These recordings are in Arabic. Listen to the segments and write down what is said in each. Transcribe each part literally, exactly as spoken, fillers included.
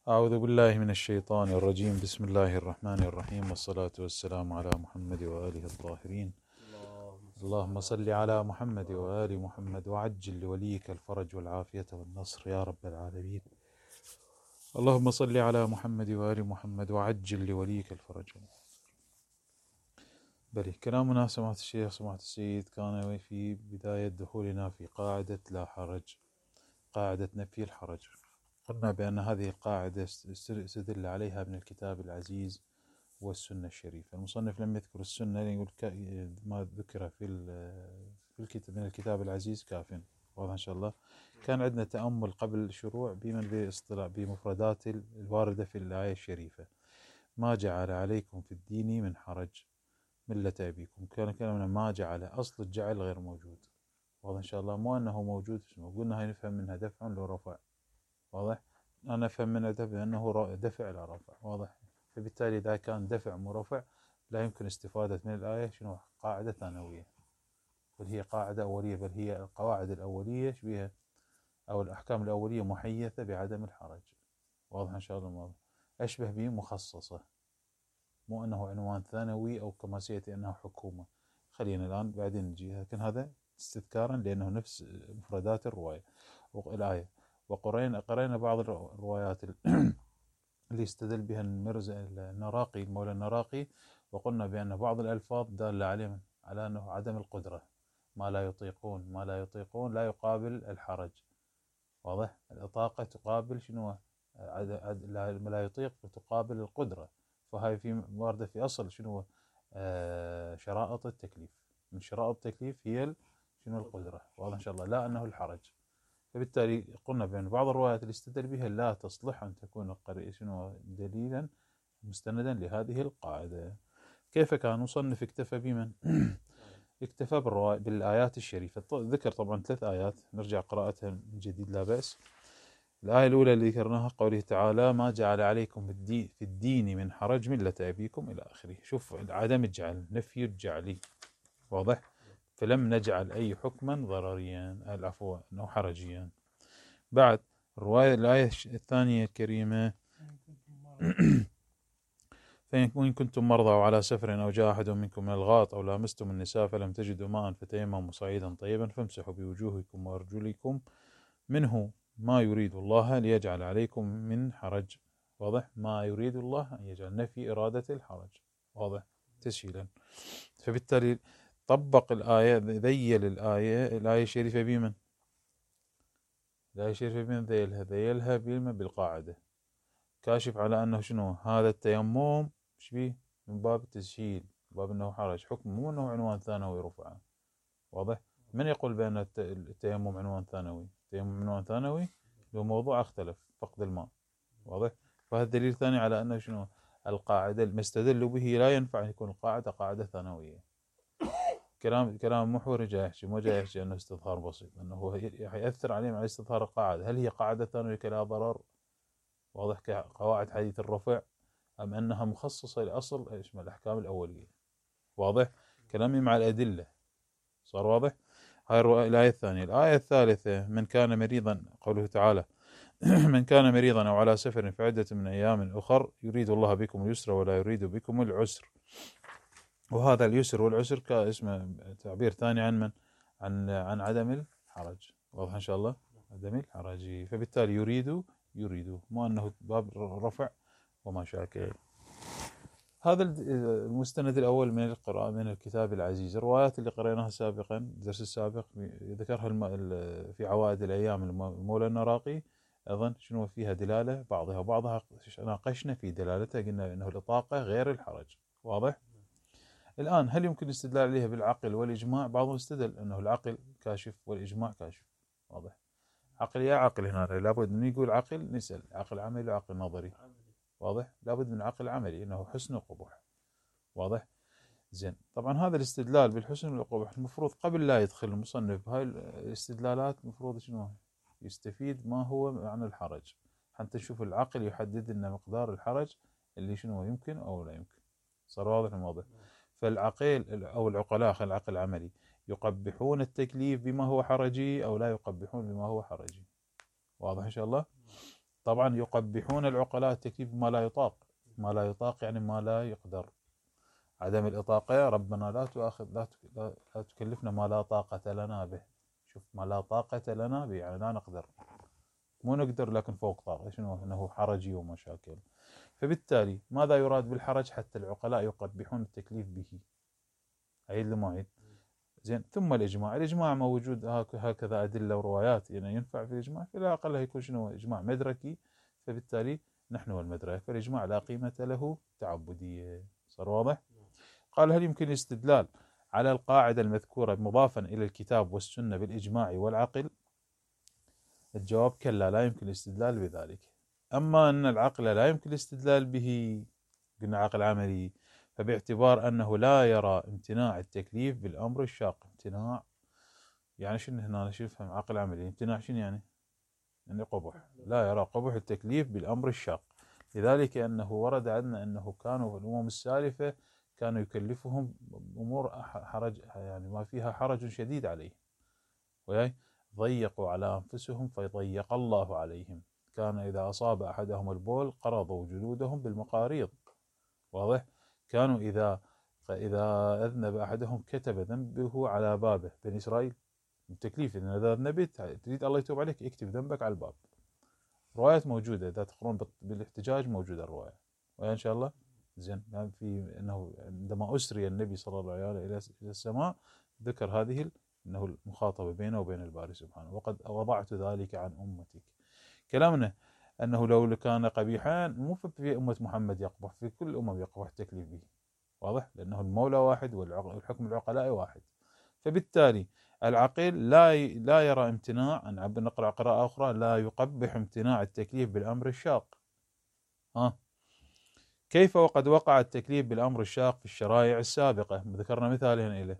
أعوذ بالله من الشيطان الرجيم. بسم الله الرحمن الرحيم، والصلاة والسلام على محمد وآله الطاهرين. اللهم صل على محمد وآل محمد وعجل لوليك الفرج والعافية والنصر يا رب العالمين. اللهم صل على محمد وآل محمد وعجل لوليك الفرج. بلي كلامنا سماحة الشيخ سماحة السيد كان في بداية دخولنا في قاعدة لا حرج، قاعدة نفي الحرج. قلنا بأن هذه القاعدة استدل عليها من الكتاب العزيز والسنة الشريفة. المصنف لم يذكر السنة، يقول ما ذكر في في الكتاب من الكتاب العزيز كاف. واضح إن شاء الله. كان عندنا تأمل قبل الشروع بمن باصطلاح بمفردات الواردة في الآية الشريفة. ما جعل عليكم في الدين من حرج ملة أبيكم. كان كلامنا ما جعل، أصل الجعل غير موجود. واضح إن شاء الله. مو أنه موجود، قلنا هاي نفهم منها دفع لو رفع. واضح. أنا أفهم من دفع أنه دفع لا رفع. واضح. فبالتالي إذا كان دفع مرفع لا يمكن استفادة من الآية شنو قاعدة ثانوية، بل هي قاعدة أولية، بل هي القواعد الأولية شبيها أو الأحكام الأولية محيثة بعدم الحرج. واضح إن شاء الله. واضح. أشبه به مخصصة، مو أنه عنوان ثانوي أو كما سيأتي أنه حكومة. خلينا الآن بعدين نجي، لكن هذا استذكارا لأنه نفس مفردات الرواية والآية. وقرينا قرينا بعض الروايات اللي استدل بها المرزا النراقي المولى النراقي، وقلنا بأن بعض الألفاظ دالة عليه على أنه عدم القدرة، ما لا يطيقون ما لا يطيقون لا يقابل الحرج. واضح. الإطاقة تقابل شنو؟ ما لا يطيق تقابل القدرة. فهاي في واردة في أصل شنو؟ آه شرائط التكليف. من شرائط التكليف هي شنو؟ القدرة. واضح إن شاء الله. لا أنه الحرج. فبالتالي قلنا بأن بعض الروايات اللي استدل بها لا تصلح أن تكون شنو دليلا مستندا لهذه القاعدة. كيف كان مصنف اكتفى بمن؟ اكتفى بالآيات الشريفة. ذكر طبعا ثلاث آيات نرجع قراءتها من جديد لا بأس. الآية الأولى اللي ذكرناها قوله تعالى ما جعل عليكم في الدين من حرج ملة أبيكم إلى آخره. شوف عدم الجعل، نفي الجعل. واضح. فلم نجعل أي حكما ضرريا، العفو أنه حرجيا. بعد الرواية الآية الثانية الكريمة فإن كنتم مرضى أو على سفر أو جاء أحد منكم من الغائط أو لامستم النساء فلم تجدوا ماء فتيمموا صعيدا طيبا فامسحوا بوجوهكم وأرجلكم منه ما يريد الله ليجعل عليكم من حرج. واضح. ما يريد الله أن يجعل، نفي إرادة الحرج. واضح. تسهيلا. فبالتالي طبق الآية، ذيل الآية الآية الشريفة بمن؟ الآية الشريفة بمن ذيلها؟ ذيلها بالقاعدة، كاشف على أنه شنو هذا التيمم شبيه من باب التسهيل، باب أنه حرج حكم، مو أنه عنوان ثانوي رفعه. واضح. من يقول بأن التيمم عنوان ثانوي؟ التيمم عنوان ثانوي لو موضوع اختلف، فقد الماء. واضح. فهذا دليل ثاني على أنه شنو القاعدة ما استدلوا به لا ينفع أن يكون القاعدة قاعدة ثانوية. كلام كلام محوري جاي يحكي، مو جاي يحكي أنه استظهار بسيط، أنه هو يأثر عليهم على استظهار القاعدة. هل هي قاعدة ثانوية كلا ضرر؟ واضح. كقواعد حديث الرفع، أم أنها مخصصة لأصل اسمها الأحكام الأولية. واضح. كلامي مع الأدلة صار واضح. هاي الآية الثانية. الآية الثالثة من كان مريضا، قوله تعالى من كان مريضا أو على سفر فعدة من أيام أخر يريد الله بكم اليسر ولا يريد بكم العسر. وهذا اليسر والعسر كاسم تعبير ثاني عن من؟ عن عن عدم الحرج. واضح إن شاء الله. عدم الحرج. فبالتالي يريد يريد مو أنه باب رفع وما شاكل. هذا المستند الأول من القراءة من الكتاب العزيز. الروايات اللي قرأناها سابقا الدرس السابق ذكرها في عوائد الأيام المولى النراقي، أظن شنو فيها دلالة بعضها وبعضها ناقشنا في دلالتها، قلنا أنه الإطاقة غير الحرج. واضح. الآن هل يمكن الاستدلال عليها بالعقل والإجماع؟ بعضهم استدل أنه العقل كاشف والإجماع كاشف. واضح. عقل يا عقل هنا لابد من يقول عقل نسأل عقل عملي وعقل نظري. واضح. لابد من عقل عملي انه حسن وقبح. واضح. زين. طبعا هذا الاستدلال بالحسن والقبح المفروض قبل لا يدخل المصنف هاي الاستدلالات المفروض شنو يستفيد ما هو عن الحرج، حتى نشوف العقل يحدد لنا مقدار الحرج اللي شنو يمكن او لا يمكن. صار واضح الموضوع. فالعقيل او العقلاء خل العقل العملي يقبحون التكليف بما هو حرجي او لا يقبحون بما هو حرجي. واضح ان شاء الله. طبعا يقبحون العقلاء التكليف بما لا يطاق. ما لا يطاق يعني ما لا يقدر. عدم الإطاقة ربنا لا تؤاخذ لا لا تكلفنا ما لا طاقة لنا به. شوف ما لا طاقة لنا به يعني لا نقدر، مو نقدر لكن فوق طاقة. شنو انه حرجي ومشاكل. فبالتالي ماذا يراد بالحرج؟ حتى العقلاء يقبحون التكليف به. عيد لمعيد. زين. ثم الإجماع. الإجماع موجود هكذا أدلة وروايات يعني ينفع في الإجماع، في الأقل يكون شنو إجماع مدركي، فبالتالي نحن والمدرك، فالإجماع لا قيمة له تعبدية. صار واضح؟ قال هل يمكن الاستدلال على القاعدة المذكورة مضافا إلى الكتاب والسنة بالإجماع والعقل؟ الجواب كلا، لا يمكن الاستدلال بذلك. أما أن العقل لا يمكن الاستدلال به، قلنا عقل عملي، فباعتبار أنه لا يرى امتناع التكليف بالأمر الشاق. امتناع يعني شنو هنا؟ شو نفهم عقل عملي؟ امتناع شنو يعني؟ يعني قبح. لا يرى قبح التكليف بالأمر الشاق، لذلك أنه ورد عندنا أنه كانوا في الأمم السالفة كانوا يكلفهم أمور حرج يعني ما فيها حرج شديد عليه، وياي ضيقوا على أنفسهم فيضيق الله عليهم. كان إذا أصاب أحدهم البول قرضوا جلودهم بالمقاريض. واضح؟ كانوا إذا إذا أذنب أحدهم كتب ذنبه على بابه. بني إسرائيل التكليف إذا أذنبت تريد الله يتوب عليك اكتب ذنبك على الباب. روايات موجودة إذا تقرون بالاحتجاج موجودة الرواية، وإن شاء الله زين. يعني في أنه عندما أسري النبي صلى الله عليه وسلم إلى السماء ذكر هذه أنه المخاطبة بينه وبين الباري سبحانه، وقد وضعت ذلك عن أمتك. كلامنا أنه لو كان قبيحا مو في أمة محمد يقبح، في كل أمم يقبح التكليف به. واضح؟ لأنه المولى واحد والحكم العقلاء واحد. فبالتالي العقيل لا لا يرى امتناع. أن عبد نقرأ قراءة أخرى لا يقبح امتناع التكليف بالأمر الشاق. ها كيف وقد وقع التكليف بالأمر الشاق في الشرائع السابقة؟ ذكرنا مثالين إليه.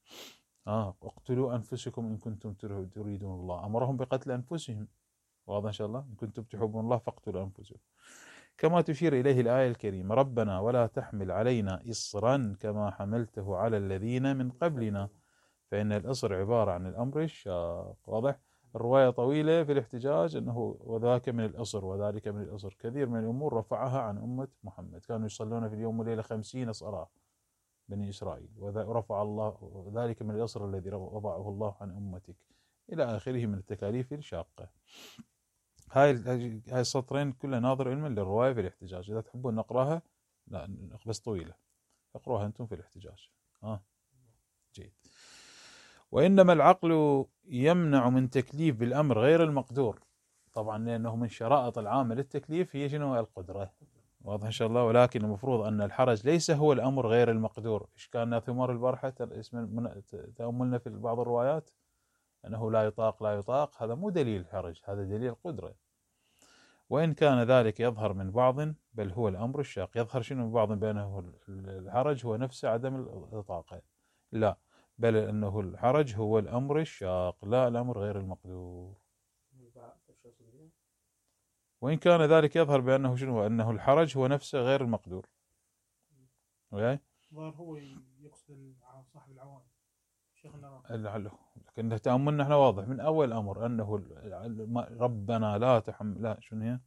آه اقتلوا أنفسكم إن كنتم تريدون الله، أمرهم بقتل أنفسهم. واضح إن شاء الله؟ إن كنتم تحبون الله فاقتلوا أنفسكم. كما تشير إليه الآية الكريمة ربنا ولا تحمل علينا إصرا كما حملته على الذين من قبلنا، فإن الإصر عبارة عن الأمر الشاق. واضح؟ الرواية طويلة في الاحتجاج أنه وذاك من الإصر وذلك من الإصر. كثير من الأمور رفعها عن أمة محمد. كانوا يصلون في اليوم والليلة خمسين صلاة بني إسرائيل، ورفع الله ذلك من الإصر الذي وضعه الله عن أمتك إلى آخره من التكاليف الشاقة. هاي هاي السطرين كلها ناظر علما للرواية في الاحتجاج. إذا تحبون نقراها لا بس طويلة، اقروها أنتم في الاحتجاج. آه جيد. وإنما العقل يمنع من تكليف بالأمر غير المقدور، طبعا لأنه من شرائط العامة للتكليف هي شنو؟ القدرة. واضح إن شاء الله؟ ولكن المفروض أن الحرج ليس هو الأمر غير المقدور. إيش كان ثمار البارحة اسم تأملنا في بعض الروايات أنه لا يطاق لا يطاق، هذا مو دليل الحرج، هذا دليل القدرة. وإن كان ذلك يظهر من بعض بل هو الأمر الشاق. يظهر شنو من بعض بأنه الحرج هو نفسه عدم الإطاقة، لا، بل أنه الحرج هو الأمر الشاق لا الأمر غير المقدور. وإن كان ذلك يظهر بأنه شنو؟ أنه الحرج هو نفسه غير المقدور. وياي؟ ظاهر هو يقصد صاحب العوام شيخنا. لكن تأملنا احنا واضح من أول أمر أنه ربنا لا تحمل لا شنو هي؟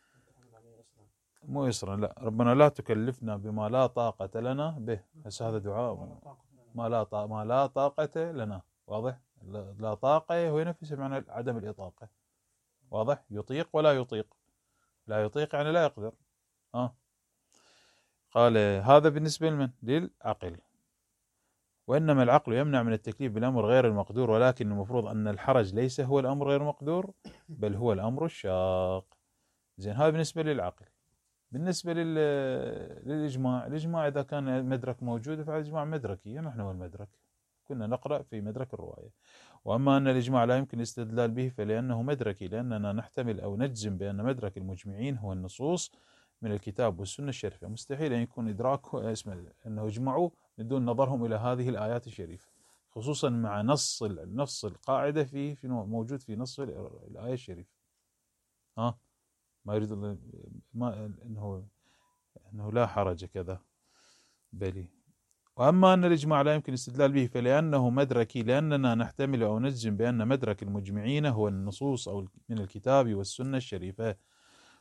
مو يسرا، لا ربنا لا تكلفنا بما لا طاقة لنا به. بس هذا دعاء ما لا طاقة ما لا طاقة لنا. واضح؟ لا طاقة هو نفسه معنى عدم الإطاقة. واضح؟ يطيق ولا يطيق. لا يطيق يعني لا يقدر. آه. قال هذا بالنسبة لمن؟ للعقل. وإنما العقل يمنع من التكليف بالأمر غير المقدور، ولكن المفروض أن الحرج ليس هو الأمر غير المقدور بل هو الأمر الشاق. زين، هذا بالنسبة للعقل. بالنسبة للإجماع، الإجماع إذا كان مدرك موجود فالإجماع مدركي، نحن والمدرك كنا نقرأ في مدرك الرواية. وأما أن الإجماع لا يمكن الاستدلال به فلأنه مدركي، لأننا نحتمل أو نجزم بأن مدرك المجمعين هو النصوص من الكتاب والسنة الشريفة. مستحيل أن يكون إدراك اسمه أنه اجمعوا بدون نظرهم إلى هذه الآيات الشريفة، خصوصا مع نص نص القاعدة في في موجود في نص الآية الشريفة. ها ما يريد ما انه انه لا حرج كذا بلي. واما ان الاجماع لا يمكن الاستدلال به فلانه مدركي، لاننا نحتمل او نجزم بان مدرك المجمعين هو النصوص او من الكتاب والسنه الشريفه.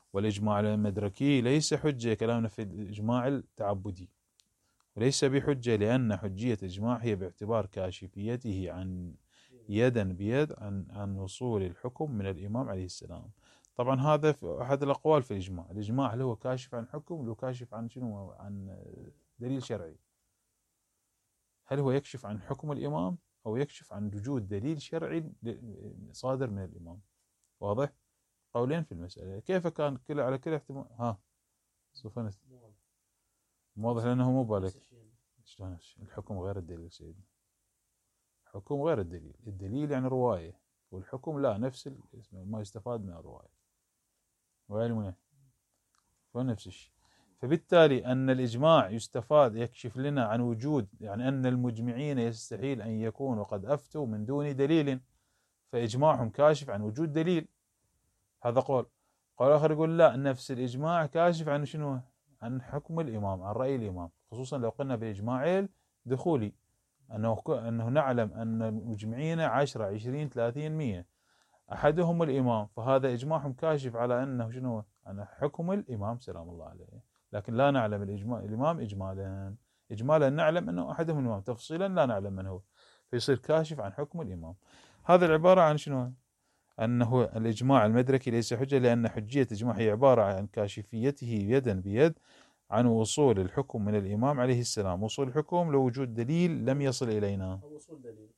والإجماع المدركي ليس حجة، كلامنا في الإجماع التعبدي، وليس بحجة لأن حجية الإجماع هي باعتبار كاشفيته عن يدا بيد عن عن وصول الحكم من الإمام عليه السلام. طبعا هذا أحد الأقوال في الإجماع. الإجماع هل هو كاشف عن حكم ولا كاشف عن شنو؟ عن دليل شرعي. هل هو يكشف عن حكم الإمام أو يكشف عن وجود دليل شرعي صادر من الإمام؟ واضح؟ قولين في المسألة. كيف كان كل على كل احتمال؟ ها سوف واضح لأنه مو بالك. شلون الحكم غير الدليل سيدنا؟ الحكم غير الدليل. الدليل يعني رواية، والحكم لا، نفس ما يستفاد من الرواية وعلمه ونفس الشيء. فبالتالي أن الإجماع يستفاد يكشف لنا عن وجود، يعني أن المجمعين يستحيل أن يكونوا قد أفتوا من دون دليل، فإجماعهم كاشف عن وجود دليل. هذا قول. قول آخر يقول لا، نفس الإجماع كاشف عن شنو؟ عن حكم الإمام، عن رأي الإمام، خصوصا لو قلنا بالإجماع الدخولي أنه أنه نعلم أن المجمعين عشرة عشرين ثلاثين مية أحدهم الإمام، فهذا إجماعهم كاشف على أنه شنو؟ عن حكم الإمام سلام الله عليه. لكن لا نعلم الإجماع الإمام إجمالا. إجمالا نعلم أنه أحدهم الإمام، تفصيلا لا نعلم من هو، فيصير كاشف عن حكم الإمام. هذا العبارة عن شنو؟ أنه الإجماع المدركي ليس حجة لأن حجية الإجماع هي عبارة عن كاشفيته يدا بيد عن وصول الحكم من الإمام عليه السلام. وصول الحكم لوجود دليل لم يصل إلينا. وصول دليل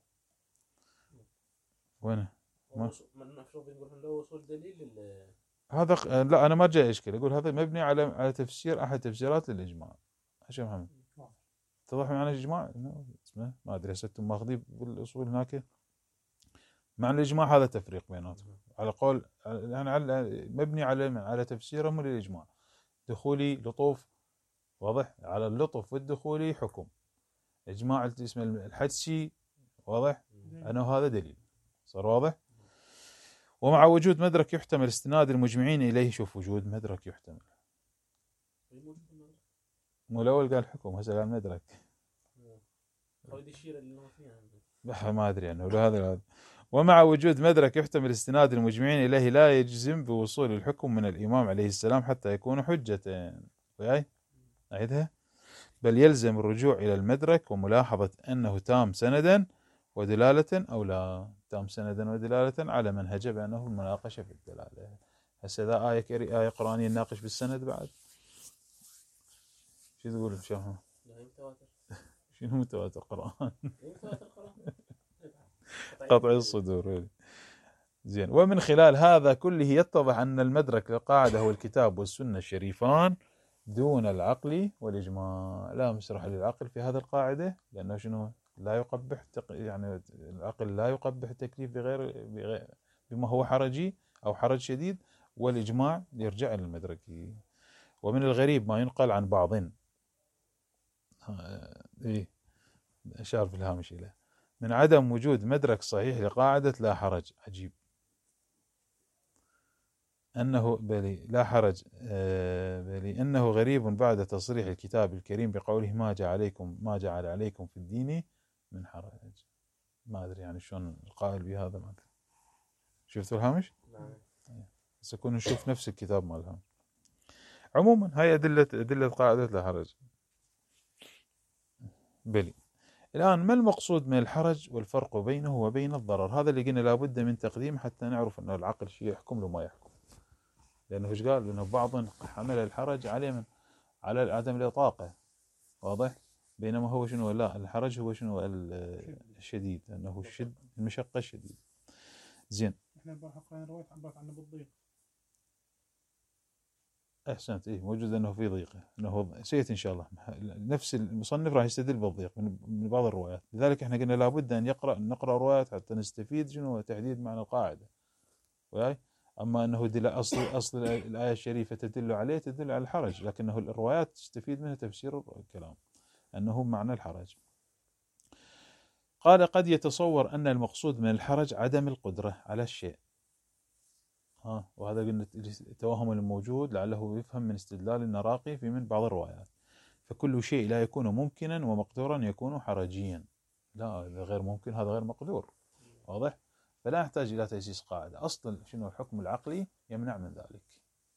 وين؟ ما المفروض نقول لو وصول دليل لل... هذا لا، أنا ما جاي أشكل، أقول هذا مبني على على تفسير أحد تفسيرات للإجماع. عشان محمد اتضح معنى الإجماع؟ اسمه ما أدري، أنتم ماخذين بالأصول هناك. معنى الإجماع هذا تفريق بيناتهم على قول يعني على مبني على على تفسيرهم للإجماع. دخولي لطوف، واضح؟ على اللطف والدخولي حكم. إجماع اسمه الحدسي، واضح؟ أنه هذا دليل. صار واضح؟ ومع وجود مدرك يحتمل استناد المجمعين إليه. شوف، وجود مدرك يحتمل، مو الأول قال حكم، هسه قال مدرك. ما أدري أنه له هذا هذا. ومع وجود مدرك يحتمل استناد المجمعين إليه لا يجزم بوصول الحكم من الإمام عليه السلام حتى يكون حجة. وياي أعيدها. بل يلزم الرجوع إلى المدرك وملاحظة أنه تام سندا ودلالة أو لا. تام سندا ودلالة على منهج بأنه المناقشة في الدلالة. هسه ذا آية آية قرآنية نناقش بالسند بعد. شو تقول شو؟ شنو متواتر قرآن؟ قطع الصدور. زين. ومن خلال هذا كله يتضح أن المدرك للقاعدة هو الكتاب والسنة الشريفان دون العقل والإجماع. لا مسرح للعقل في هذه القاعدة، لأنه شنو؟ لا يقبح يعني العقل لا يقبح التكليف بغير, بغير بما هو حرجي أو حرج شديد، والإجماع يرجع للمدرك. ومن الغريب ما ينقل عن بعض إيه أشار في الهامش إليه من عدم وجود مدرك صحيح لقاعدة لا حرج. عجيب. أنه بلي لا حرج بلي أنه غريب بعد تصريح الكتاب الكريم بقوله ما جعل عليكم ما جعل عليكم في الدين من حرج. ما أدري يعني شلون القائل بهذا. ما أدري. شفتوا الهامش؟ نعم. سكون نشوف نفس الكتاب مال الهامش. عموما هاي أدلة أدلة قاعدة لا حرج. بلي الآن ما المقصود من الحرج والفرق بينه وبين الضرر؟ هذا اللي قلنا لابد من تقديم حتى نعرف أن العقل شيء يحكم له ما يحكم. لأنه إيش قال؟ لأنه بعض حمل الحرج عليه من على عدم الإطاقة، واضح؟ بينما هو شنو؟ لا، الحرج هو شنو؟ الشديد، أنه الشد المشقة الشديد. زين. إحنا بحقنا رواية عبارة عن بالضيق. أحسنت. إيه موجود أنه في ضيقة، أنه سيأتي إن شاء الله. نفس المصنف راح يستدل بالضيق من بعض الروايات. لذلك إحنا قلنا لابد أن يقرأ نقرأ روايات حتى نستفيد شنو تحديد معنى القاعدة. وياي. أما أنه دل أصل أصل الآية الشريفة تدل عليه تدل على الحرج، لكنه الروايات تستفيد منها تفسير الكلام أنه معنى الحرج. قال قد يتصور أن المقصود من الحرج عدم القدرة على الشيء. ها وهذا قلنا التوهم الموجود لعله يفهم من استدلال النراقي في من بعض الروايات. فكل شيء لا يكون ممكنا ومقدورا يكون حرجيا. لا، هذا غير ممكن، هذا غير مقدور. واضح؟ فلا يحتاج إلى تأسيس قاعدة. أصلا شنو الحكم العقلي يمنع من ذلك.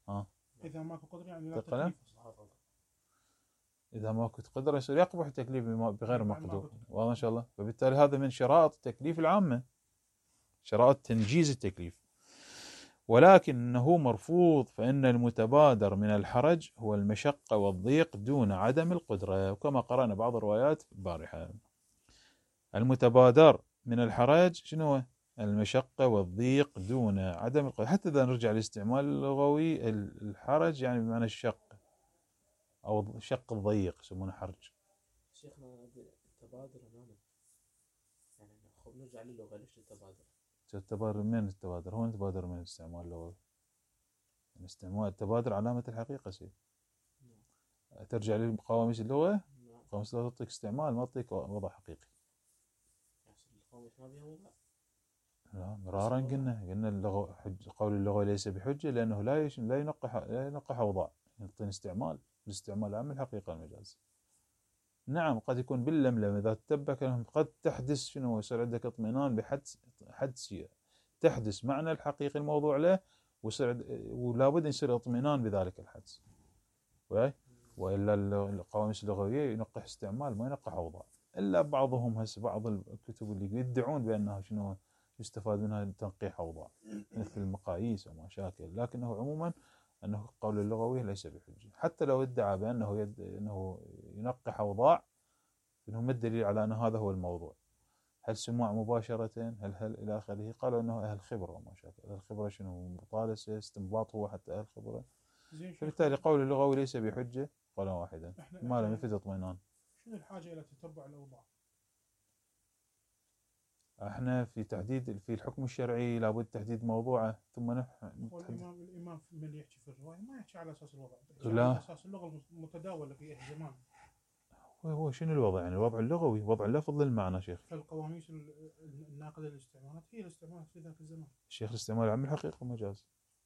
ها اذا ماكو قدره يعني لا تقلم؟ تكليف. إذا ماكو قدرة يصير يقبح التكليف بما- بغير بعد ما مقدور. قلت. واضح إن شاء الله. فبالتالي هذا من شرائط التكليف العامة، شرائط تنجيز التكليف. ولكنه مرفوض، فإن المتبادر من الحرج هو المشقة والضيق دون عدم القدرة، وكما قرأنا بعض الروايات البارحة. المتبادر من الحرج شنو هو؟ المشقة والضيق دون عدم القدرة. حتى إذا نرجع للاستعمال اللغوي، الحرج يعني بمعنى الشق أو شق الضيق يسمونه حرج. شيخنا التبادر أمامه يعني خب نرجع للغة، ليش التبادر؟ التبادر من التبادر هو التبادر من الاستعمال اللغوي. الاستعمال التبادر علامة الحقيقة سيد. ترجع لقواميس اللغة، قواميس اللغة تعطيك استعمال ما تعطيك وضع حقيقي. القواميس ما بيها وضع. لا مرارا قلنا قلنا اللغة حج قول اللغة ليس بحجة لأنه لا يش لا ينقح لا ينقح أوضاع، يعطينا استعمال. الاستعمال عام الحقيقة المجاز. نعم قد يكون باللملم إذا تتبع لهم قد تحدث شنو يصير عندك اطمئنان بحدس حدسية، تحدث معنى الحقيقي الموضوع له ويصير ولا بد يصير اطمئنان بذلك الحدس. وإلا القواميس اللغوية ينقح استعمال ما ينقح أوضاع. إلا بعضهم هسه بعض الكتب اللي يدعون بأنها شنو يستفاد منها تنقيح أوضاع مثل المقاييس وما شاكل، لكنه عموما أنه القول اللغوي ليس بحجة. حتى لو ادعى بأنه يد أنه ينقح أوضاع، إنه ما الدليل على أن هذا هو الموضوع؟ هل سماع مباشرة؟ هل هل إلى آخره؟ قالوا أنه أهل خبرة وما شاكل. أهل خبرة شنو؟ مطالسة استنباط هو حتى أهل خبرة. فبالتالي قول اللغوي ليس بحجة قولا واحدا ما لم يفيد اطمئنان. شنو الحاجة إلى تتبع الأوضاع؟ احنا في تحديد في الحكم الشرعي لابد تحديد موضوعه ثم نح... هو الإمام الإمام من يحكي في الرواية ما يحكي على أساس الوضع، يحكي لا. على أساس اللغة المتداولة في أي زمان. هو شنو الوضع؟ يعني الوضع اللغوي وضع اللفظ للمعنى شيخ. فالقواميس الناقدة للاستعمالات هي الاستعمالات في ذاك الزمان. الشيخ الاستعمال عم الحقيقة مجاز.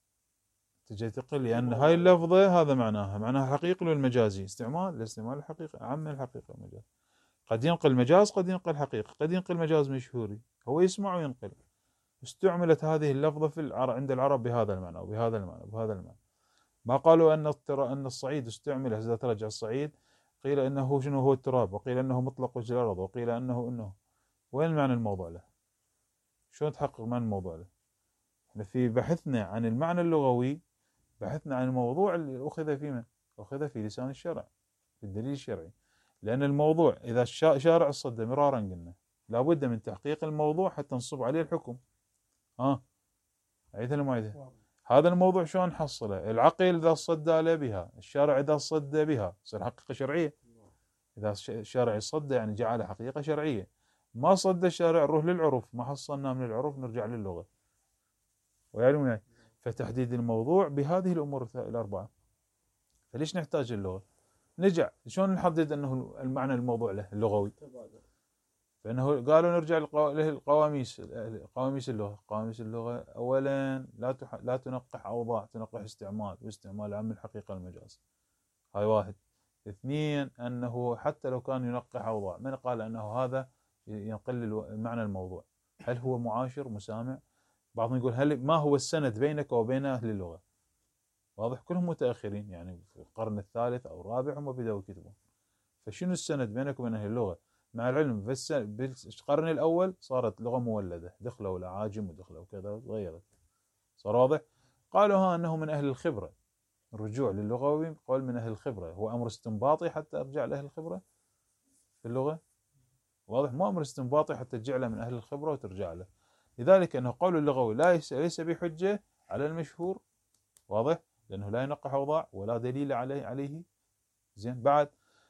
تجي تقل لأن هاي اللفظة هذا معناها معناها حقيقي والمجازي. استعمال الاستعمال الحقيقة عم الحقيقة المجاز. قد ينقل مجاز قد ينقل حقيقة قد ينقل مجاز مشهوري هو يسمع وينقل. استعملت هذه اللفظة في العرب عند العرب بهذا المعنى وبهذا المعنى وبهذا المعنى. ما قالوا أن أن الصعيد استعمل إذا ترجع الصعيد قيل أنه شنو هو التراب، وقيل أنه مطلق وجه الأرض، وقيل أنه أنه وين معنى الموضوع له؟ شلون تحقق معنى الموضوع له؟ احنا في بحثنا عن المعنى اللغوي بحثنا عن الموضوع اللي أخذ في من؟ أخذ في لسان الشرع في الدليل الشرعي. لأن الموضوع إذا شارع الصد مرارا قلنا لابد من تحقيق الموضوع حتى نصب عليه الحكم. ها آه. عيدها لما عيدها. هذا الموضوع شلون نحصله؟ العقل إذا صدى له بها، الشارع إذا صدى بها تصير حقيقة شرعية. إذا الشارع صدى يعني جعل حقيقة شرعية. ما صدى الشارع نروح للعرف، ما حصلنا من العرف نرجع للغة. ويعلم يعني فتحديد الموضوع بهذه الأمور الأربعة. فليش نحتاج اللغة؟ نرجع شلون نحدد أنه المعنى الموضوع له اللغوي؟ فإنه قالوا نرجع للقواميس قواميس اللغة. قواميس اللغة أولا لا تح... لا تنقح أوضاع، تنقح استعمال، واستعمال عام الحقيقة المجاز. هاي واحد. اثنين أنه حتى لو كان ينقح أوضاع من قال أنه هذا ينقل المعنى الموضوع؟ هل هو معاشر مسامع؟ بعضهم يقول هل ما هو السند بينك وبين أهل اللغة؟ واضح كلهم متأخرين يعني في القرن الثالث أو الرابع هم بدأوا يكتبون. فشنو السند بينك وبين أهل اللغة؟ مع العلم بالقرن الأول صارت لغة مولدة، دخلوا الأعاجم ودخلوا كذا وتغيرت صار واضح. قالوا ها أنه من أهل الخبرة. الرجوع للغوي قول من أهل الخبرة هو أمر استنباطي حتى أرجع لأهل الخبرة في اللغة. واضح مو أمر استنباطي حتى تجعله من أهل الخبرة وترجع له. لذلك أنه قول اللغوي ليس ليس بحجة على المشهور. واضح لأنه لا ينقح أوضاع ولا دليل عليه عليه زين بعد.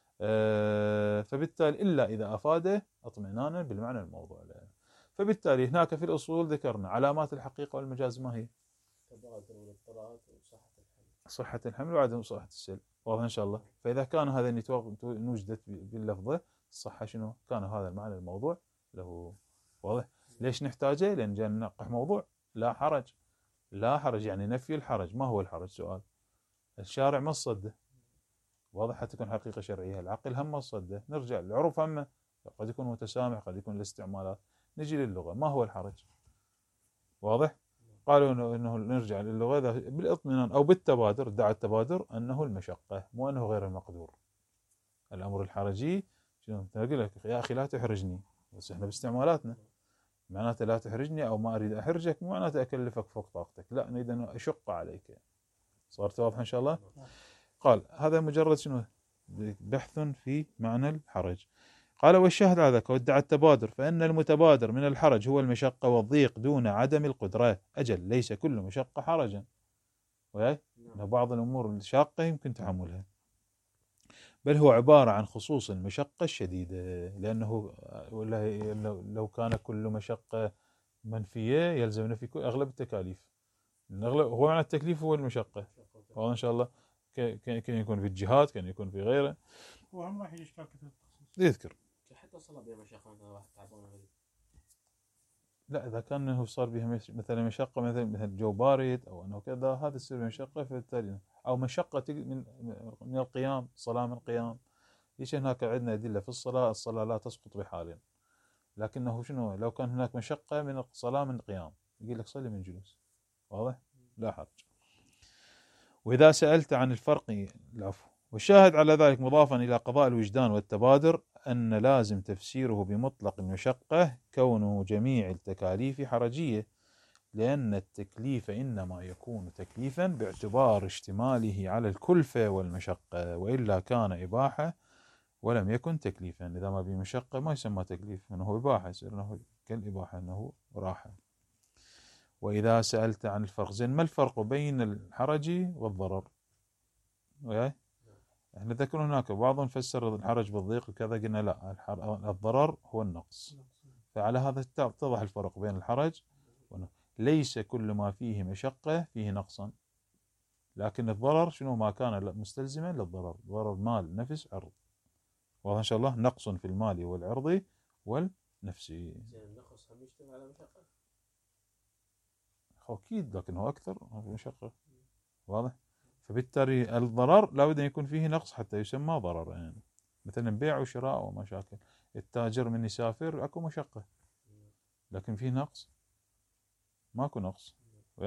آه فبالتالي إلا إذا أفاده اطمئنانا بالمعنى الموضوع له. فبالتالي هناك في الأصول ذكرنا علامات الحقيقة والمجاز ما هي؟ التبادر والاضطراد وصحة الحمل. صحة الحمل وعدم صحة السلب. واضح إن شاء الله. فإذا كان هذا نوجدت باللفظة الصحة شنو؟ كان هذا المعنى الموضوع له. واضح. ليش نحتاجه؟ لأن جاء ننقح موضوع لا حرج. لا حرج يعني نفي الحرج. ما هو الحرج؟ سؤال. الشارع ما صده. واضح حتى تكون حقيقة شرعية. العقل هم صده. نرجع للعرف هم قد يكون متسامح قد يكون الاستعمالات. نجي للغة ما هو الحرج؟ واضح. قالوا إنه, إنه نرجع للغة بالاطمئنان أو بالتبادر، ادعى التبادر أنه المشقة مو أنه غير المقدور. الأمر الحرجي شنو أقول لك يا أخي لا تحرجني، بس إحنا باستعمالاتنا معناته لا تحرجني أو ما أريد أحرجك، مو معناته أكلفك فوق طاقتك، لا نريد أن أشق عليك. صارت واضحة إن شاء الله. قال هذا مجرد شنو بحث في معنى الحرج. قال والشاهد على ذلك وادعى التبادر فإن المتبادر من الحرج هو المشقة والضيق دون عدم القدرة. أجل ليس كل مشقة حرجا، وهي بعض الأمور الشاقة يمكن تحملها، بل هو عبارة عن خصوص المشقة الشديدة. لأنه لو كان كل مشقة منفية يلزم نفي أغلب التكاليف. الأغلب هو معنى التكليف هو المشقة. واضح إن شاء الله. كان يكون في الجهاد، كان يكون في غيره. هو هم راح يشكال كثير التخصيص. يذكر حتى الصلاة بها مشقة مثلا واحد تعبان غريب. لا إذا كان إنه صار بها مثلا مشقة مثلا مثل جو بارد أو أنه كذا، هذا يصير مشقة فبالتالي، أو مشقة من من القيام، صلاة من القيام. ليش هناك عندنا أدلة في الصلاة الصلاة لا تسقط بحال، لكنه شنو لو كان هناك مشقة من الصلاة من القيام يقول لك صلي من جلوس. واضح؟ لا حرج. وإذا سألت عن الفرق العفو والشاهد على ذلك مضافا إلى قضاء الوجدان والتبادر أن لازم تفسيره بمطلق المشقة كونه جميع التكاليف حرجية، لأن التكليف إنما يكون تكليفا باعتبار اشتماله على الكلفة والمشقة، وإلا كان إباحة ولم يكن تكليفا. إذا ما بمشقة ما يسمى تكليف، أنه إباحة، يصير أنه كالإباحة أنه راحة. وإذا سألت عن الفرق زين ما الفرق بين الحرج والضرر؟ وياي احنا ذكر هناك بعضهم فسر الحرج بالضيق وكذا، قلنا لا الضرر هو النقص. فعلى هذا اتضح الفرق بين الحرج والنقص. ليس كل ما فيه مشقة فيه نقصا، لكن الضرر شنو ما كان مستلزما للضرر، ضرر مال نفس عرض. واضح إن شاء الله. نقص في المال والعرض والنفسي. النقص هم يشتغل على مشقة أكيد، لكن هو أكثر مشقة. واضح. فبالتالي الضرر لابد أن يكون فيه نقص حتى يسمى ضرر. يعني مثلا بيع وشراء ومشاكل، التاجر من يسافر أكو مشقة، لكن فيه نقص ماكو نقص.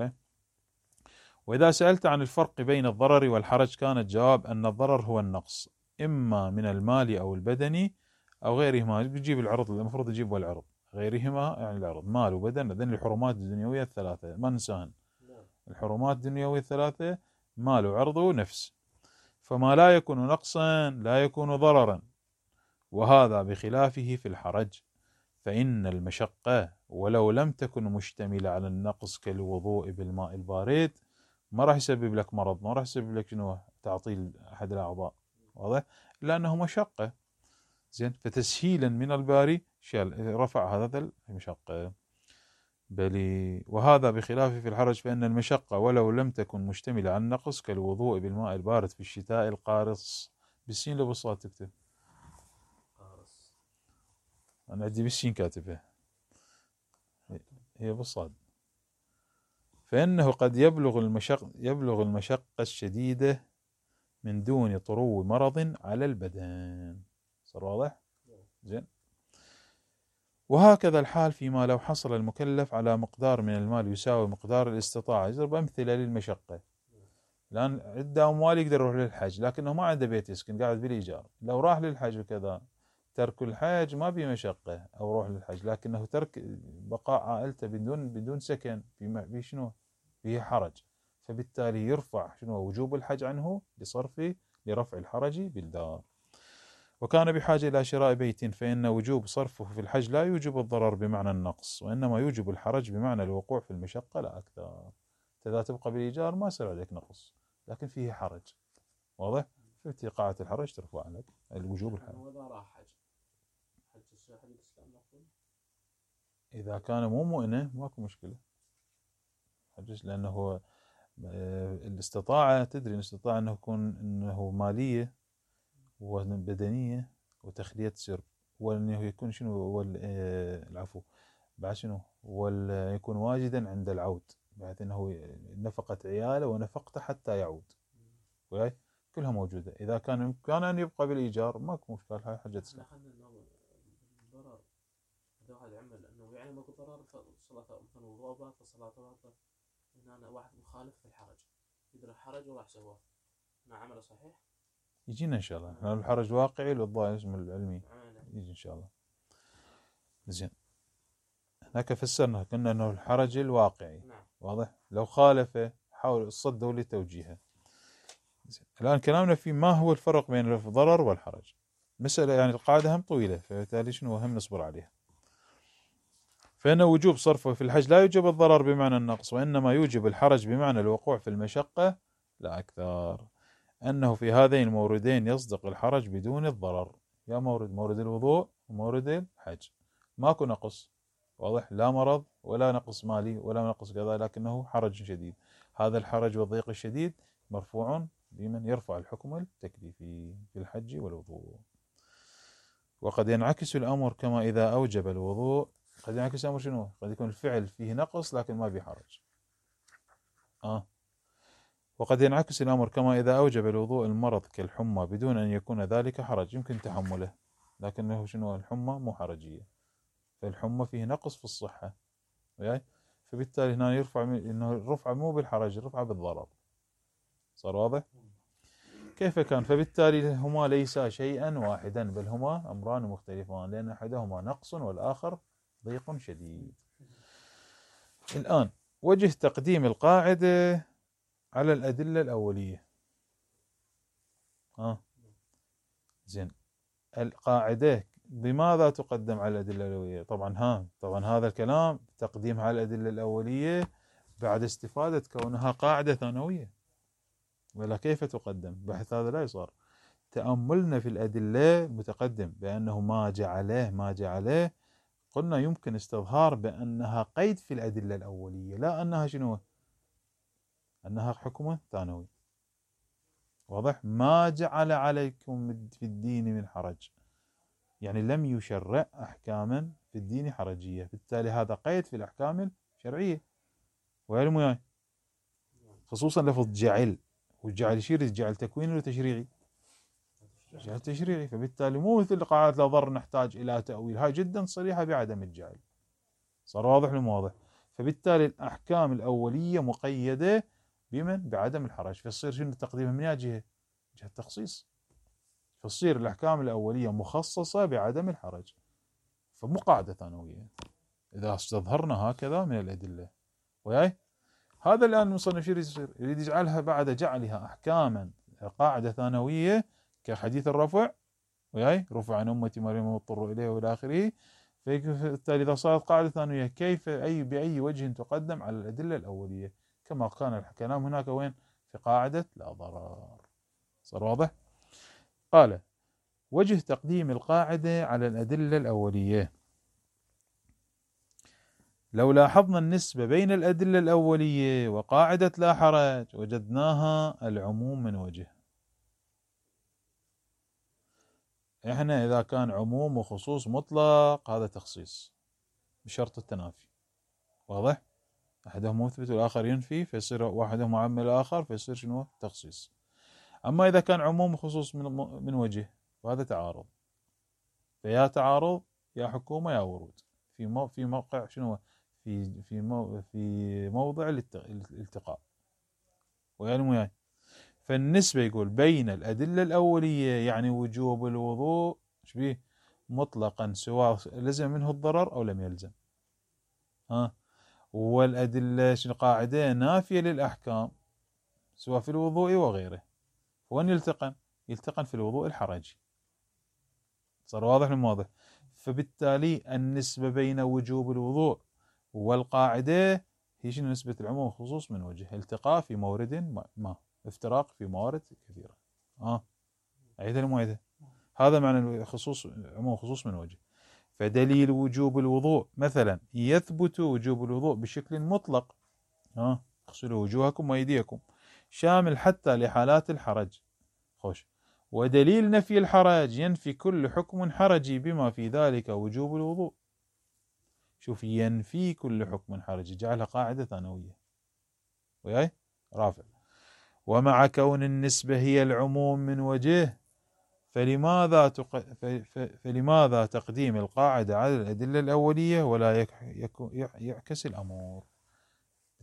وإذا سألت عن الفرق بين الضرر والحرج كان الجواب أن الضرر هو النقص إما من المال أو البدني أو غيرهما. بيجيب العرض، المفروض يجيب العرض، غيرهما يعني العرض مال وبدن، هذين الحرمات الدنيوية الثلاثة ما ننساهن. الحرمات الدنيوية الثلاثة مال وعرض ونفس. فما لا يكون نقصا لا يكون ضررا، وهذا بخلافه في الحرج، فإن المشقة ولو لم تكن مشتملة على النقص كالوضوء بالماء البارد ما راح يسبب لك مرض، ما راح يسبب لك شنو تعطيل أحد الأعضاء. واضح؟ لأنه مشقة. زين. فتسهيلا من الباري رفع هذا المشقة. بل وهذا بخلافه في الحرج، فإن المشقة ولو لم تكن مشتملة على النقص كالوضوء بالماء البارد في الشتاء القارص. بالسين لو بالصاد تكتب؟ قارص. أنا عندي بالسين كاتبه، هي بالصاد. فإنه قد يبلغ المشق يبلغ المشقة الشديدة من دون طرو مرض على البدن. صار واضح؟ زين. وهكذا الحال فيما لو حصل المكلف على مقدار من المال يساوي مقدار الاستطاعة. يضرب أمثلة للمشقة. الآن عنده أموال يقدر يروح للحج، لكنه ما عنده بيت يسكن، قاعد بالإيجار. لو راح للحج وكذا ترك الحج ما به مشقة، أو روح للحج، لكنه ترك بقاء عائلته بدون بدون سكن في شنو فيه حرج. فبالتالي يرفع شنو وجوب الحج عنه لصرفه لرفع الحرج بالدار. وكان بحاجة إلى شراء بيت، فإن وجوب صرفه في الحج لا يوجب الضرر بمعنى النقص، وإنما يوجب الحرج بمعنى الوقوع في المشقة لا أكثر. إذا تبقى بالإيجار ما يصير عليك نقص، لكن فيه حرج. واضح؟ في قاعة الحرج ترفع عليك الوجوب الحرج. وإذا راح حج حج الشيخ الإسلام نقول إذا كان مو مؤنة ماكو مشكلة حج، لأنه هو الاستطاعة تدري الاستطاعة أنه يكون أنه مالية وبدنية وتخلية سر، وأنه يكون شنو والعفو بعد شنو ويكون واجدا عند العود، بحيث أنه نفقة عياله ونفقته حتى يعود. وياي كلها موجودة. إذا كان إمكان أن يبقى بالإيجار ماكو مشكلة، هاي حجة إسلام. إذا واحد عمل أنه يعني ماكو ضرر فصلاة مثلا وضوء باطل صلاة باطل إن أنا واحد مخالف في الحرج، يدري الحرج وراح سواه، ما عمله صحيح؟ يجينا إن شاء الله. هل الحرج واقعي والضاء اسم العلمي عمله. يجي إن شاء الله. زين، هناك فسرنا قلنا أنه الحرج الواقعي. نعم. واضح؟ لو خالفه حاول الصد لتوجيهه. الآن كلامنا في ما هو الفرق بين الضرر والحرج. مسألة يعني القاعدة هم طويلة، فبالتالي شنو هم نصبر عليها. فإن وجوب صرفه في الحج لا يوجب الضرر بمعنى النقص، وإنما يوجب الحرج بمعنى الوقوع في المشقة لا أكثر. أنه في هذين الموردين يصدق الحرج بدون الضرر. يا مورد مورد الوضوء ومورد الحج ماكو نقص، واضح؟ لا مرض ولا نقص مالي ولا نقص كذا، لكنه حرج شديد. هذا الحرج والضيق الشديد مرفوع بمن يرفع الحكم التكليفي في الحج والوضوء. وقد ينعكس الأمر كما إذا أوجب الوضوء. قد ينعكس الأمر شنو؟ قد يكون الفعل فيه نقص لكن ما فيه حرج. آه. وقد ينعكس الأمر كما إذا أوجب الوضوء المرض كالحمى بدون أن يكون ذلك حرج، يمكن تحمله لكنه شنو؟ الحمى مو حرجية، فالحمى فيه نقص في الصحة، وياي؟ فبالتالي هنا يرفع إنه الرفع مو بالحرج، الرفع بالضرر. صار واضح؟ كيف كان؟ فبالتالي هما ليسا شيئا واحدا بل هما أمران مختلفان، لأن أحدهما نقص والآخر ضيق شديد. الآن وجه تقديم القاعدة على الأدلة الأولية. ها زين، القاعدة بماذا تقدم على الأدلة الأولية؟ طبعا ها طبعا هذا الكلام تقديمها على الأدلة الأولية بعد استفادة كونها قاعدة ثانوية، ولا كيف تقدم؟ بحث هذا لا يصار. تأملنا في الأدلة متقدم بأنه ما جعله ما جعله قلنا يمكن استظهار بأنها قيد في الأدلة الأولية، لا أنها شنو؟ أنها حكم ثانوي. واضح؟ ما جعل عليكم في الدين من حرج، يعني لم يشرع أحكاما في الدين حرجية، بالتالي هذا قيد في الأحكام الشرعية. ويعلم وياي خصوصا لفظ جعل، والجعل يشير جعل تكويني ولا تشريعي؟ جعل تشريعي، فبالتالي مو مثل قاعدة لا ضر نحتاج إلى تأويل، هاي جدا صريحة بعدم الجعل. صار واضح لهم واضح؟ فبالتالي الأحكام الأولية مقيدة بمن؟ بعدم الحرج، فيصير شنو تقديمها من جهة؟ جهة التخصيص، فتصير الأحكام الأولية مخصصة بعدم الحرج، فمو قاعدة ثانوية إذا استظهرنا هكذا من الأدلة. وياي هذا الآن المصنف يصير يريد يجعلها بعد جعلها أحكاما قاعدة ثانوية كحديث الرفع، وياي رفع عن أمتي مريم واضطروا إليه وإلى آخره. فبالتالي إذا صارت قاعدة ثانوية كيف أي بأي وجه تقدم على الأدلة الأولية، كما كان الكلام هناك وين؟ في قاعدة لا ضرر. صار واضح؟ قال وجه تقديم القاعدة على الأدلة الأولية. لو لاحظنا النسبة بين الأدلة الأولية وقاعدة لا حرج وجدناها العموم من وجه. احنا إذا كان عموم وخصوص مطلق هذا تخصيص بشرط التنافي. واضح؟ أحدهم مثبت والآخر ينفي، فيصير واحدهم عام الآخر، فيصير شنو؟ تخصيص. أما إذا كان عموم وخصوص من, من وجه فهذا تعارض، فيا تعارض يا حكومة يا ورود في مو في موقع شنو؟ في في مو في موضع الالتقاء. ويعني وياي فالنسبة يقول بين الأدلة الأولية يعني وجوب الوضوء شبيه مطلقا سواء لزم منه الضرر أو لم يلزم. ها والأدلة شنو؟ قاعدة نافية للأحكام سواء في الوضوء وغيره. وين يلتقن؟ يلتقن في الوضوء الحرجي. صار واضح من واضح؟ فبالتالي النسبة بين وجوب الوضوء والقاعدة هي شنو؟ نسبة العموم والخصوص من وجه، التقاء في مورد ما، افتراق في موارد كثيرة. اه أعيدها المعيدة. هذا معنى الخصوص، عموم وخصوص من وجه. فدليل وجوب الوضوء مثلا يثبت وجوب الوضوء بشكل مطلق، اه اغسلوا وجوهكم وأيديكم، شامل حتى لحالات الحرج. خوش. ودليل نفي الحرج ينفي كل حكم حرجي بما في ذلك وجوب الوضوء. شوف، ينفي كل حكم حرجي، جعلها قاعدة ثانوية. وياي رافع. ومع كون النسبة هي العموم من وجه فلماذا تق... ف... ف... فلماذا تقديم القاعدة على الأدلة الأولية ولا يك... يك... يعكس الأمور؟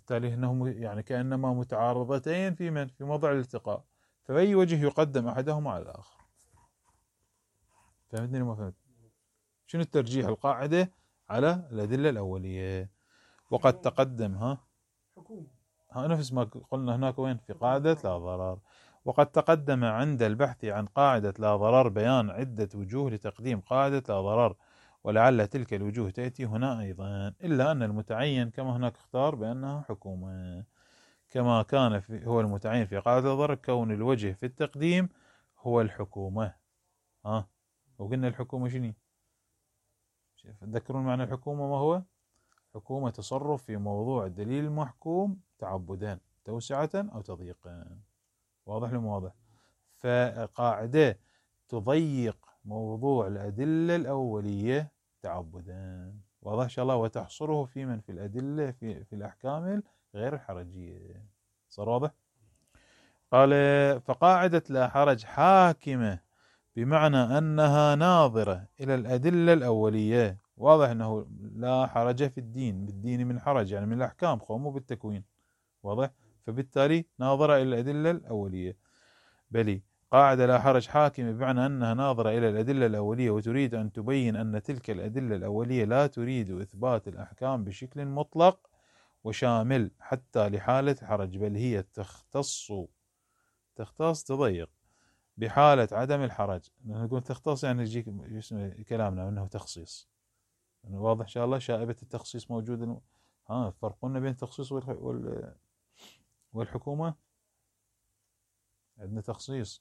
فبالتالي انهم يعني كانما متعارضتين في من في موضع الالتقاء، فبأي وجه يقدم احدهما على الاخر. فهمتني ما فهمت؟ شنو الترجيح؟ القاعده على الادله الاوليه. وقد تقدم ها حكومة. ها نفس ما قلنا هناك وين في قاعده لا ضرر. وقد تقدم عند البحث عن قاعده لا ضرر بيان عده وجوه لتقديم قاعده لا ضرر، ولعل تلك الوجوه تأتي هنا أيضا، إلا أن المتعين كما هناك اختار بأنها حكومة، كما كان في هو المتعين في قاعدة الضرر كون الوجه في التقديم هو الحكومة. ها وقلنا الحكومة شنو؟ تذكرون معنى الحكومة ما هو؟ حكومة تصرف في موضوع الدليل المحكوم تعبدا توسعة أو تضييقا. واضح لم واضح؟ فقاعدة تضيق موضوع الأدلة الأولية تعبدا. واضح إن شاء الله؟ وتحصره في من في الأدلة في, في الأحكام غير الحرجية. صار واضح؟ قال فقاعدة لا حرج حاكمة بمعنى أنها ناظرة إلى الأدلة الأولية. واضح أنه لا حرج في الدين، بالدين من حرج يعني من الأحكام مو بالتكوين. واضح؟ فبالتالي ناظرة إلى الأدلة الأولية. بلي قاعدة لا حرج حاكمة بمعنى أنها ناظرة إلى الأدلة الأولية وتريد أن تبين أن تلك الأدلة الأولية لا تريد إثبات الأحكام بشكل مطلق وشامل حتى لحالة حرج، بل هي تختص تختص تضيق بحالة عدم الحرج. نقول تختص يعني يجيك كلامنا أنه تخصيص. واضح إن شاء الله؟ شائبة التخصيص موجودة. ها فرقنا بين التخصيص والحكومة. عندنا تخصيص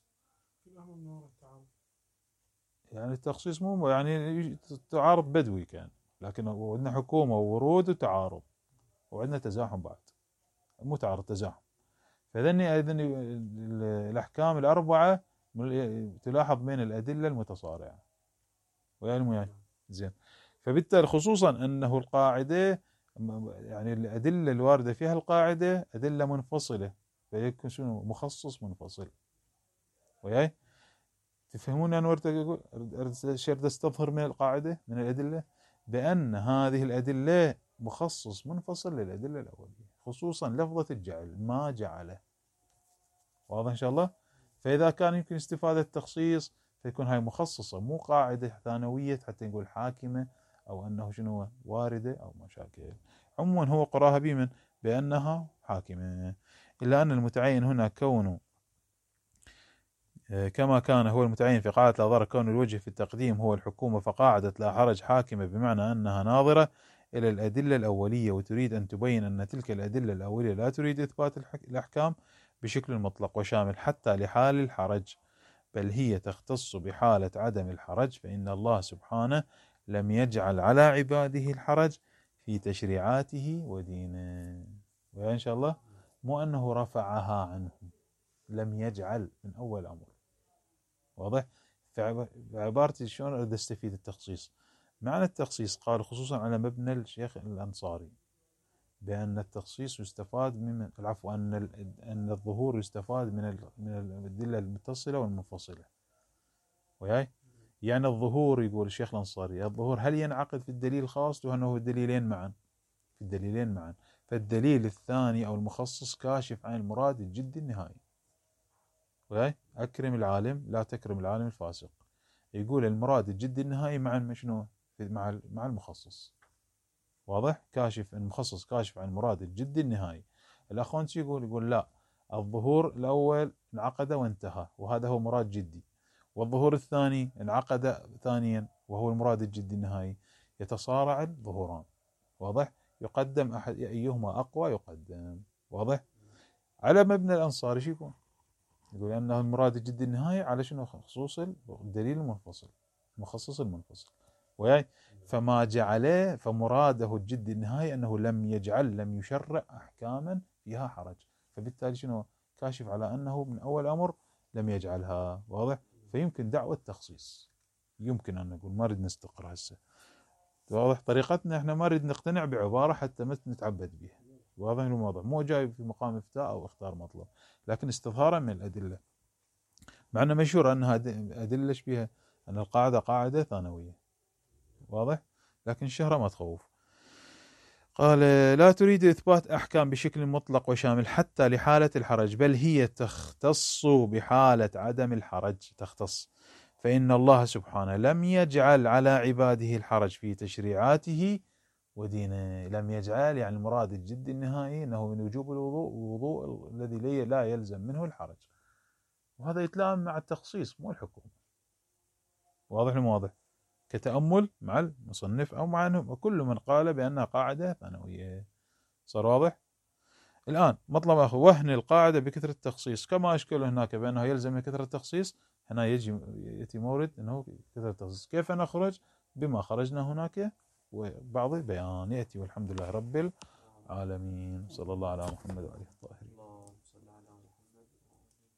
يعني التخصيص مو يعني تعارض بدوي كان، لكن عندنا حكومة وورود وتعارض، وعندنا تزاحم بعد مو تعارض تزاحم. فذني أيضا الأحكام الأربعة تلاحظ بين الأدلة المتصارعة ويعني زين. فبالتالي خصوصا أنه القاعدة يعني الأدلة الواردة فيها القاعدة أدلة منفصلة، فيكون شنو مخصص منفصل. وياي تفهمون أنا أريد أستظهر من القاعدة من الأدلة بأن هذه الأدلة مخصص منفصل للأدلة الأولية، خصوصا لفظة الجعل ما جعله. واضح إن شاء الله؟ فإذا كان يمكن استفادة التخصيص فيكون هاي مخصصة مو قاعدة ثانوية حتى نقول حاكمة أو أنه شنو واردة أو مشاكل. عموما هو قراها بمن بأنها حاكمة، إلا أن المتعين هنا كونه كما كان هو المتعين في قاعدة لا ضرر كون الوجه في التقديم هو الحكومة، فقاعدة لا حرج حاكمة بمعنى أنها ناظرة إلى الأدلة الأولية وتريد أن تبين أن تلك الأدلة الأولية لا تريد إثبات الأحكام بشكل مطلق وشامل حتى لحال الحرج، بل هي تختص بحالة عدم الحرج، فإن الله سبحانه لم يجعل على عباده الحرج في تشريعاته ودينه. وإن شاء الله مو أنه رفعها عنهم، لم يجعل من أول أمر. واضح؟ فعبارتي شلون أريد أستفيد التخصيص؟ معنى التخصيص قال خصوصا على مبنى الشيخ الأنصاري بأن التخصيص يستفاد من العفو أن أن الظهور يستفاد من من الأدلة المتصلة والمنفصلة. وياي يعني الظهور يقول الشيخ الأنصاري الظهور هل ينعقد في الدليل الخاص وأنه الدليلين معا؟ في الدليلين معا. فالدليل الثاني أو المخصص كاشف عن المراد الجدي النهائي. وياي أكرم العالم لا تكرم العالم الفاسق. يقول المراد الجدي النهائي مع شنو؟ مع مع المخصص. واضح؟ كاشف المخصص كاشف عن المراد الجدي النهائي. الأخوانسي يقول يقول لا، الظهور الأول انعقد وانتهى وهذا هو مراد جدي، والظهور الثاني انعقد ثانيا وهو المراد الجدي النهائي، يتصارع الظهوران. واضح؟ يقدم أحد أيهما أقوى يقدم. واضح؟ على مبنى الأنصاري شو يكون؟ يقول أنه المراد الجدي النهائي على شنو؟ خصوص الدليل المنفصل المخصص المنفصل. وياي فما جعله فمراده الجدي النهائي أنه لم يجعل لم يشرع أحكاما فيها حرج، فبالتالي شنو كاشف على أنه من أول أمر لم يجعلها. واضح؟ فيمكن دعوة تخصيص، يمكن أن نقول ما نريد نستقر هسه. واضح؟ طريقتنا احنا ما نريد نقتنع بعبارة حتى ما نتعبد بها. واضح الموضوع مو جاي في مقام افتاء أو اختار مطلب، لكن استظهارا من الأدلة، مع أنه مشهور أنها أدلة بها أن القاعدة قاعدة ثانوية. واضح؟ لكن الشهرة ما تخوف. قال لا تريد إثبات أحكام بشكل مطلق وشامل حتى لحالة الحرج، بل هي تختص بحالة عدم الحرج، تختص، فإن الله سبحانه لم يجعل على عباده الحرج في تشريعاته ودينه. لم يجعل يعني المراد الجد النهائي أنه من وجوب الوضوء، الوضوء الذي لا يلزم منه الحرج، وهذا يتلائم مع التخصيص مو الحكم. واضح المو واضح؟ كتأمل مع المصنف أو مع أنه كل من قال بأنها قاعدة ثانوية. صار واضح؟ الآن مطلب آخر، وهن القاعدة بكثرة التخصيص، كما أشكل هناك بأنه يلزم كثرة التخصيص، هنا يجي يأتي مورد أنه كثرة التخصيص. كيف نخرج؟ بما خرجنا هناك وبعض البيان يأتي، والحمد لله رب العالمين، صلى الله على محمد وعلى آله الطاهرين.